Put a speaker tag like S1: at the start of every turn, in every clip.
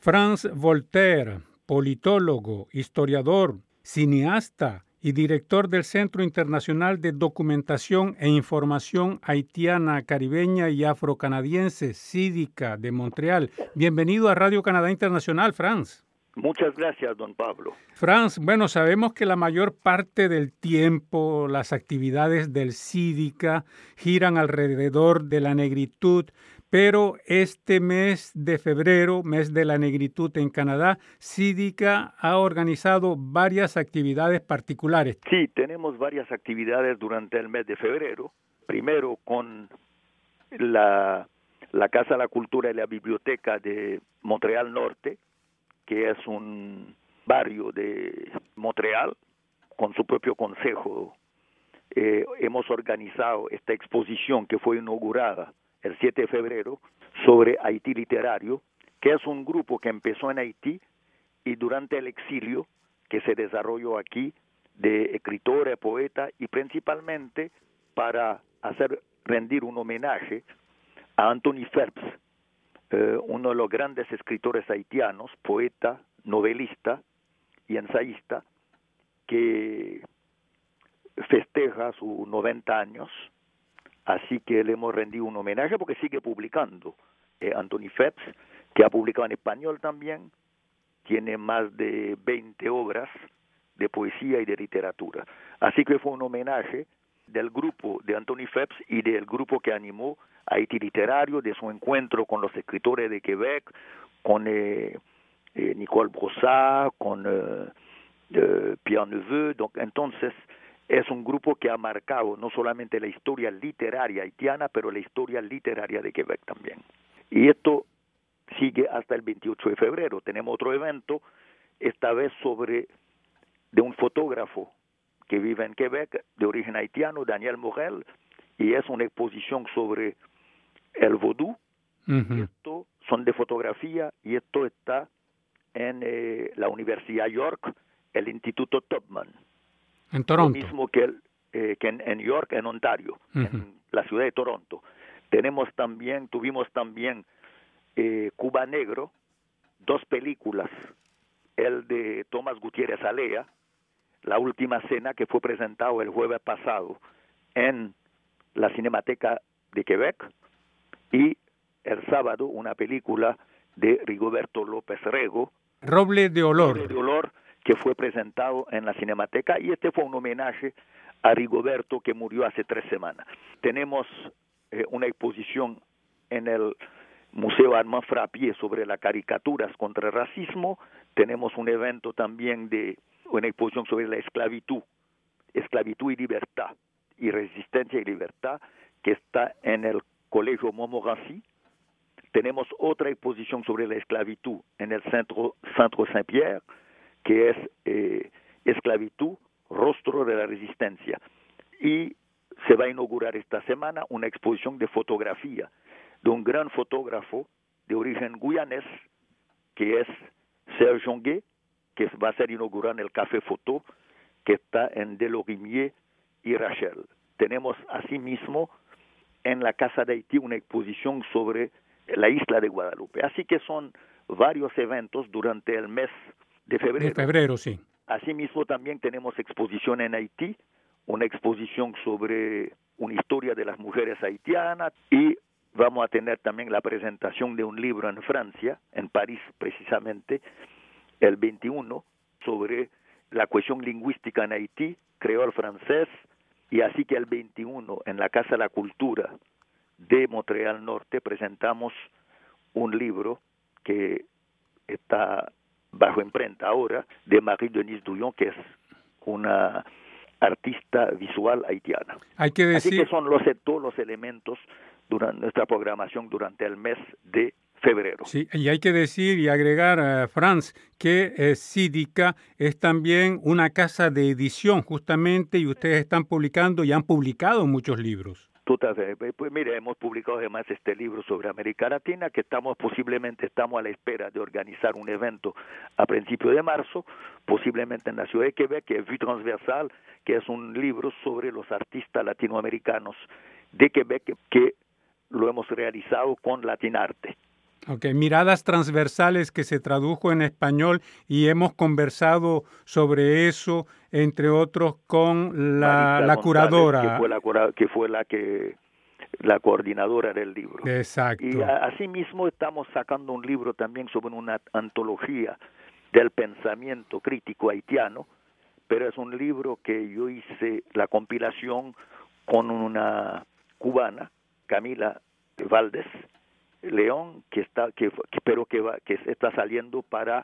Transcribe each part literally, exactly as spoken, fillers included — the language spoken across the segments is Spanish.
S1: Franz Voltaire, politólogo, historiador, cineasta y director del Centro Internacional de Documentación e Información Haitiana, Caribeña y Afrocanadiense, CIDICA, de Montreal. Bienvenido a Radio Canadá Internacional, Franz.
S2: Muchas gracias, don Pablo.
S1: Franz, bueno, sabemos que la mayor parte del tiempo las actividades del CIDICA giran alrededor de la negritud, pero este mes de febrero, mes de la negritud en Canadá, CIDICA ha organizado varias actividades particulares.
S2: Sí, tenemos varias actividades durante el mes de febrero. Primero con la, la Casa de la Cultura y la Biblioteca de Montreal Norte, que es un barrio de Montreal, con su propio consejo. Eh, hemos organizado esta exposición que fue inaugurada el siete de febrero sobre Haití literario, que es un grupo que empezó en Haití y durante el exilio que se desarrolló aquí de escritores, poetas y principalmente para hacer rendir un homenaje a Anthony Phelps, eh, uno de los grandes escritores haitianos, poeta, novelista y ensayista, que festeja sus noventa años. Así que le hemos rendido un homenaje porque sigue publicando. Eh, Anthony Phelps, que ha publicado en español también, tiene más de veinte obras de poesía y de literatura. Así que fue un homenaje del grupo de Anthony Phelps y del grupo que animó Haití Literario, de su encuentro con los escritores de Quebec, con eh, eh, Nicole Brossard, con eh, eh, Pierre Neveu. Donc, entonces, es un grupo que ha marcado no solamente la historia literaria haitiana, pero la historia literaria de Quebec también. Y esto sigue hasta el veintiocho de febrero. Tenemos otro evento, esta vez sobre de un fotógrafo que vive en Quebec, de origen haitiano, Daniel Morel, y es una exposición sobre el vodú. Uh-huh. Esto son de fotografía y esto está en eh, la Universidad York, el Instituto Tubman.
S1: En Toronto.
S2: Lo mismo que, el, eh, que en, en York, en Ontario, uh-huh. en la ciudad de Toronto. Tenemos también, tuvimos también eh, Cuba Negro, dos películas, el de Tomás Gutiérrez Alea, La Última Cena, que fue presentado el jueves pasado en la Cinemateca de Quebec, y el sábado una película de Rigoberto López Rego,
S1: Roble de Olor.
S2: Roble de Olor, que fue presentado en la Cinemateca, y este fue un homenaje a Rigoberto, que murió hace tres semanas. Tenemos eh, una exposición en el Museo Armand Frappier sobre las caricaturas contra el racismo. Tenemos un evento también de una exposición sobre la esclavitud, esclavitud y libertad, y resistencia y libertad, que está en el Colegio Montmorency. Tenemos otra exposición sobre la esclavitud en el Centro, Centro Saint-Pierre, que es eh, esclavitud, rostro de la resistencia. Y se va a inaugurar esta semana una exposición de fotografía de un gran fotógrafo de origen guyanés, que es Serge Jonguet, que va a ser inaugurado en el Café Photo, que está en Delorimier y Rachel. Tenemos asimismo en la Casa de Haití una exposición sobre la isla de Guadalupe. Así que son varios eventos durante el mes de febrero.
S1: De febrero, sí.
S2: Asimismo también tenemos exposición en Haití, una exposición sobre una historia de las mujeres haitianas, y vamos a tener también la presentación de un libro en Francia, en París precisamente, el veintiuno, sobre la cuestión lingüística en Haití, creol francés, y así que el veintiuno en la Casa de la Cultura de Montreal Norte presentamos un libro que está bajo imprenta ahora, de Marie-Denise Douillon, que es una artista visual haitiana.
S1: Hay que decir...
S2: Así que son los, todos los elementos durante nuestra programación durante el mes de febrero.
S1: Sí, y hay que decir y agregar, uh, Franz, que eh, CIDICA es también una casa de edición, justamente, y ustedes están publicando y han publicado muchos libros.
S2: Totalmente. Pues mire, hemos publicado además este libro sobre América Latina, que estamos posiblemente estamos a la espera de organizar un evento a principios de marzo, posiblemente en la ciudad de Quebec, que es Vue Transversal, que es un libro sobre los artistas latinoamericanos de Quebec, que lo hemos realizado con Latinarte.
S1: Ok, Miradas Transversales, que se tradujo en español y hemos conversado sobre eso, entre otros, con la,
S2: Maritza
S1: la
S2: González,
S1: curadora.
S2: que fue la, cura- que fue la que la coordinadora del libro.
S1: Exacto.
S2: Y a- asimismo estamos sacando un libro también sobre una antología del pensamiento crítico haitiano, pero es un libro que yo hice la compilación con una cubana, Camila Valdés León, que está, que, que- pero que va, que está saliendo para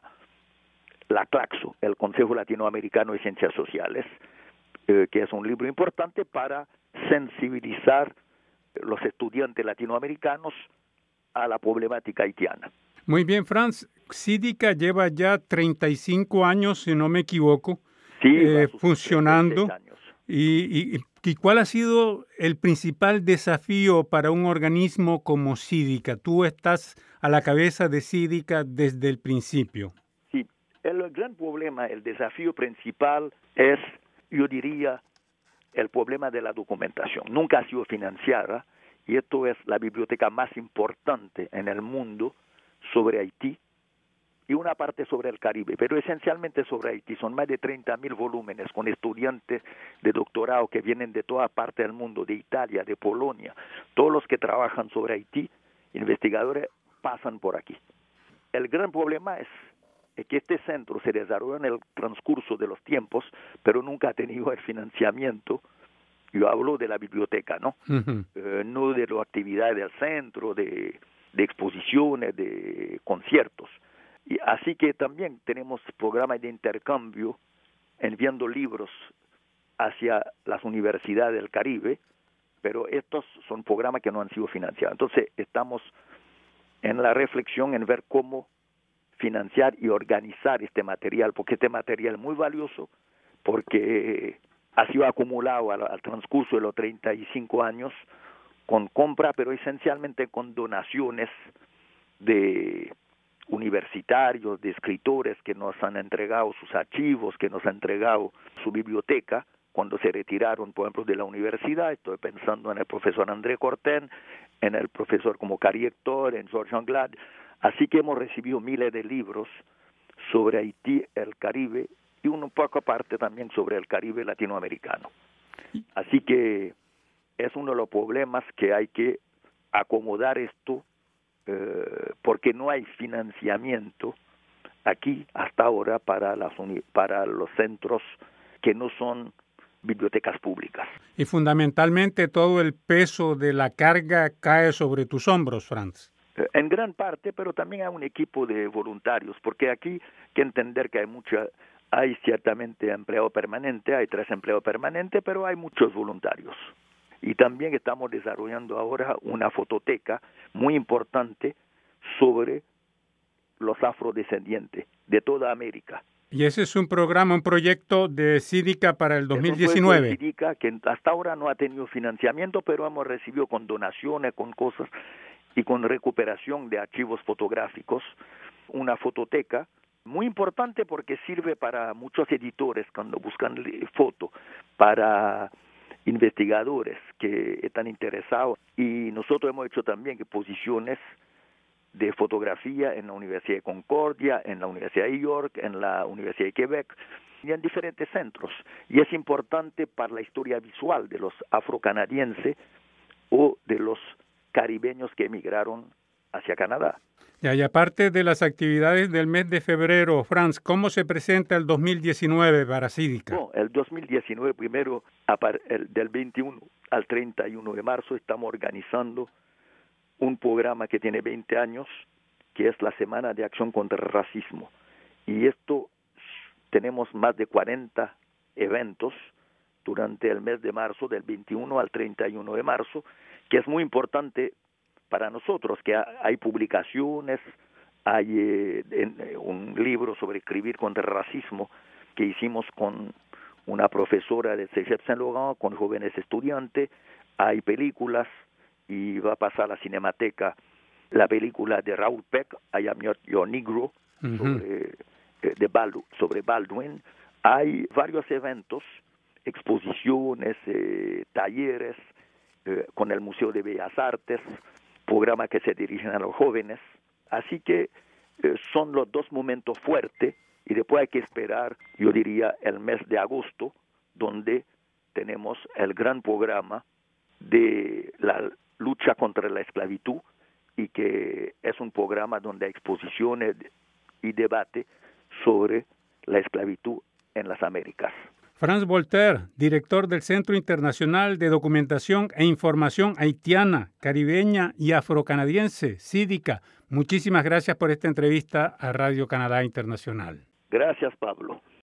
S2: la CLACSO, el Consejo Latinoamericano de Ciencias Sociales, eh, que es un libro importante para sensibilizar los estudiantes latinoamericanos a la problemática haitiana.
S1: Muy bien, Franz. Sídica lleva ya treinta y cinco años, si no me equivoco,
S2: Sí,
S1: eh,
S2: va a sus
S1: funcionando.
S2: treinta y seis años.
S1: Y, y, ¿Y cuál ha sido el principal desafío para un organismo como Sídica? Tú estás a la cabeza de Sídica desde el principio.
S2: Sí, el gran problema, el desafío principal es, yo diría, el problema de la documentación. Nunca ha sido financiada y esto es la biblioteca más importante en el mundo sobre Haití y una parte sobre el Caribe, pero esencialmente sobre Haití. Son más de treinta mil volúmenes con estudiantes de doctorado que vienen de toda parte del mundo, de Italia, de Polonia. Todos los que trabajan sobre Haití, investigadores, pasan por aquí. El gran problema es que este centro se desarrolló en el transcurso de los tiempos, pero nunca ha tenido el financiamiento. Yo hablo de la biblioteca, ¿no?
S1: Uh-huh.
S2: Eh, no de las actividades del centro, de, de exposiciones, de conciertos. Y así que también tenemos programas de intercambio enviando libros hacia las universidades del Caribe, pero estos son programas que no han sido financiados. Entonces estamos en la reflexión en ver cómo financiar y organizar este material, porque este material es muy valioso, porque ha sido acumulado al, al transcurso de los treinta y cinco años con compra, pero esencialmente con donaciones de universitarios, de escritores que nos han entregado sus archivos, que nos han entregado su biblioteca cuando se retiraron, por ejemplo, de la universidad. Estoy pensando en el profesor André Corten, en el profesor como Cari Hector, en George Anglade. Así que hemos recibido miles de libros sobre Haití, el Caribe, y un poco aparte también sobre el Caribe latinoamericano. Así que es uno de los problemas que hay que acomodar esto, eh, porque no hay financiamiento aquí hasta ahora para, las uni- para los centros que no son bibliotecas públicas.
S1: Y fundamentalmente todo el peso de la carga cae sobre tus hombros, Franz.
S2: Eh, en gran parte, pero también hay un equipo de voluntarios, porque aquí hay que entender que hay mucha, hay ciertamente empleo permanente, hay tres empleos permanentes, pero hay muchos voluntarios. Y también estamos desarrollando ahora una fototeca muy importante sobre los afrodescendientes de toda América.
S1: Y ese es un programa, un proyecto de Sídica para el dos mil diecinueve.
S2: Es un proyecto de Sídica que hasta ahora no ha tenido financiamiento, pero hemos recibido con donaciones, con cosas y con recuperación de archivos fotográficos, una fototeca muy importante porque sirve para muchos editores cuando buscan fotos, para investigadores que están interesados, y nosotros hemos hecho también exposiciones de fotografía en la Universidad de Concordia, en la Universidad de York, en la Universidad de Quebec y en diferentes centros. Y es importante para la historia visual de los afrocanadienses o de los caribeños que emigraron hacia Canadá.
S1: Y aparte de las actividades del mes de febrero, Franz, ¿cómo se presenta el dos mil diecinueve para Sídica?
S2: No, el dos mil diecinueve, primero, del veintiuno al treinta y uno de marzo, estamos organizando un programa que tiene veinte años, que es la Semana de Acción contra el Racismo. Y esto, tenemos más de cuarenta eventos durante el mes de marzo, del veintiuno al treinta y uno de marzo, que es muy importante para nosotros, que hay publicaciones, hay eh, en, eh, un libro sobre escribir contra el racismo que hicimos con una profesora de Cégep Saint Laurent, con jóvenes estudiantes, hay películas, y va a pasar a la Cinemateca la película de Raúl Peck, I Am Your, Your Negro, uh-huh. sobre, eh, de Baldu, sobre Baldwin. Hay varios eventos, exposiciones, eh, talleres, eh, con el Museo de Bellas Artes, programas que se dirigen a los jóvenes, Así que eh, son los dos momentos fuertes y después hay que esperar, yo diría, el mes de agosto, donde tenemos el gran programa de la lucha contra la esclavitud y que es un programa donde hay exposiciones y debate sobre la esclavitud en las Américas.
S1: Franz Volter, director del Centro Internacional de Documentación e Información Haitiana, Caribeña y Afrocanadiense, CIDICA, muchísimas gracias por esta entrevista a Radio Canadá Internacional.
S2: Gracias, Pablo.